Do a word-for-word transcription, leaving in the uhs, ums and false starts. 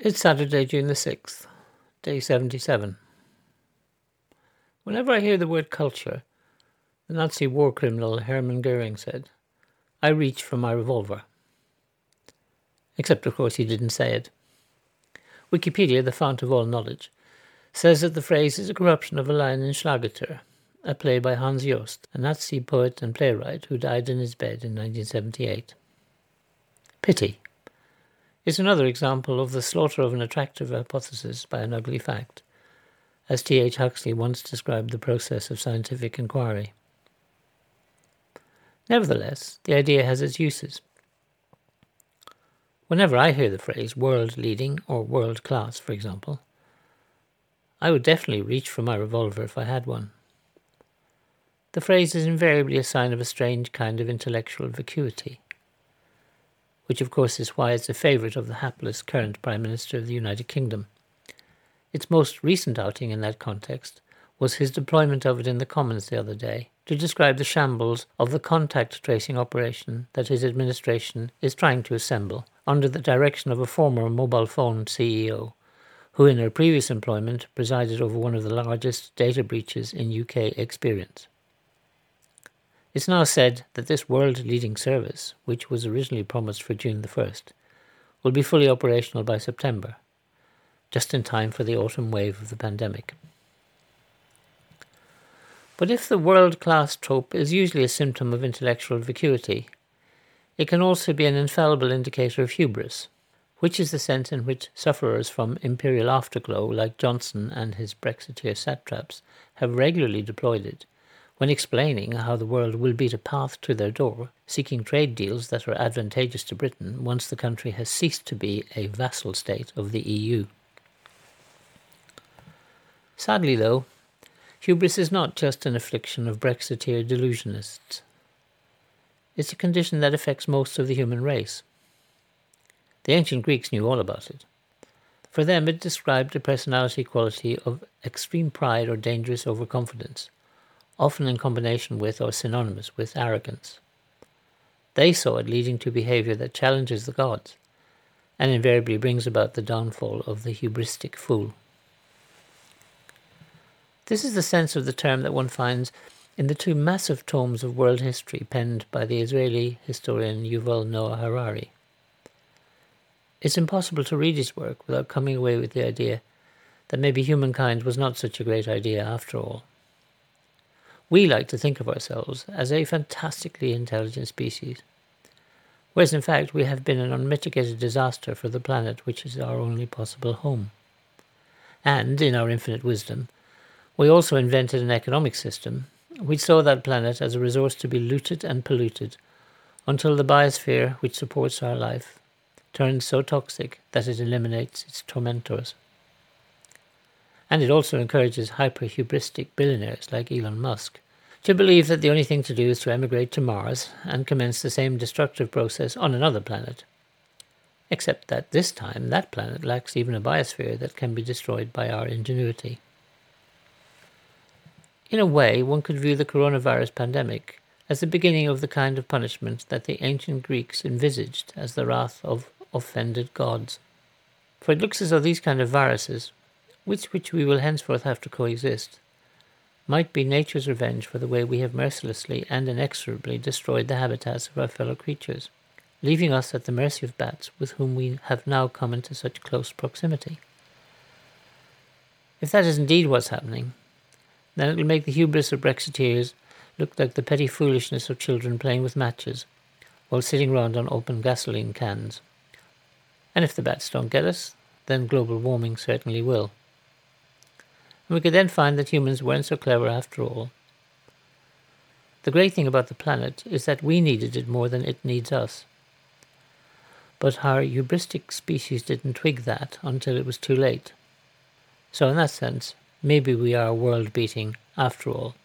It's Saturday, June the sixth, day seventy-seven. Whenever I hear the word culture, the Nazi war criminal Hermann Goering said, I reach for my revolver. Except, of course, he didn't say it. Wikipedia, the fount of all knowledge, says that the phrase is a corruption of a line in Schlageter, a play by Hans Jost, a Nazi poet and playwright who died in his bed in nineteen seventy-eight. Pity is another example of the slaughter of an attractive hypothesis by an ugly fact, as T H Huxley once described the process of scientific inquiry. Nevertheless, the idea has its uses. Whenever I hear the phrase world-leading or world-class, for example, I would definitely reach for my revolver if I had one. The phrase is invariably a sign of a strange kind of intellectual vacuity, which of course is why it's a favourite of the hapless current Prime Minister of the United Kingdom. Its most recent outing in that context was his deployment of it in the Commons the other day to describe the shambles of the contact tracing operation that his administration is trying to assemble under the direction of a former mobile phone C E O, who in her previous employment presided over one of the largest data breaches in U K experience. It's now said that this world-leading service, which was originally promised for June the first, will be fully operational by September, just in time for the autumn wave of the pandemic. But if the world-class trope is usually a symptom of intellectual vacuity, it can also be an infallible indicator of hubris, which is the sense in which sufferers from imperial afterglow like Johnson and his Brexiteer satraps have regularly deployed it when explaining how the world will beat a path to their door, seeking trade deals that are advantageous to Britain once the country has ceased to be a vassal state of the E U. Sadly, though, hubris is not just an affliction of Brexiteer delusionists. It's a condition that affects most of the human race. The ancient Greeks knew all about it. For them, it described a personality quality of extreme pride or dangerous overconfidence, often in combination with or synonymous with arrogance. They saw it leading to behaviour that challenges the gods, and invariably brings about the downfall of the hubristic fool. This is the sense of the term that one finds in the two massive tomes of world history penned by the Israeli historian Yuval Noah Harari. It's impossible to read his work without coming away with the idea that maybe humankind was not such a great idea after all. We like to think of ourselves as a fantastically intelligent species, whereas in fact we have been an unmitigated disaster for the planet which is our only possible home. And, in our infinite wisdom, we also invented an economic system which saw that planet as a resource to be looted and polluted until the biosphere which supports our life turns so toxic that it eliminates its tormentors. And it also encourages hyper-hubristic billionaires like Elon Musk to believe that the only thing to do is to emigrate to Mars and commence the same destructive process on another planet. Except that this time that planet lacks even a biosphere that can be destroyed by our ingenuity. In a way, one could view the coronavirus pandemic as the beginning of the kind of punishment that the ancient Greeks envisaged as the wrath of offended gods. For it looks as though these kind of viruses, with which we will henceforth have to coexist, might be nature's revenge for the way we have mercilessly and inexorably destroyed the habitats of our fellow creatures, leaving us at the mercy of bats with whom we have now come into such close proximity. If that is indeed what's happening, then it will make the hubris of Brexiteers look like the petty foolishness of children playing with matches while sitting round on open gasoline cans. And if the bats don't get us, then global warming certainly will. And we could then find that humans weren't so clever after all. The great thing about the planet is that we needed it more than it needs us. But our hubristic species didn't twig that until it was too late. So in that sense, maybe we are world-beating after all.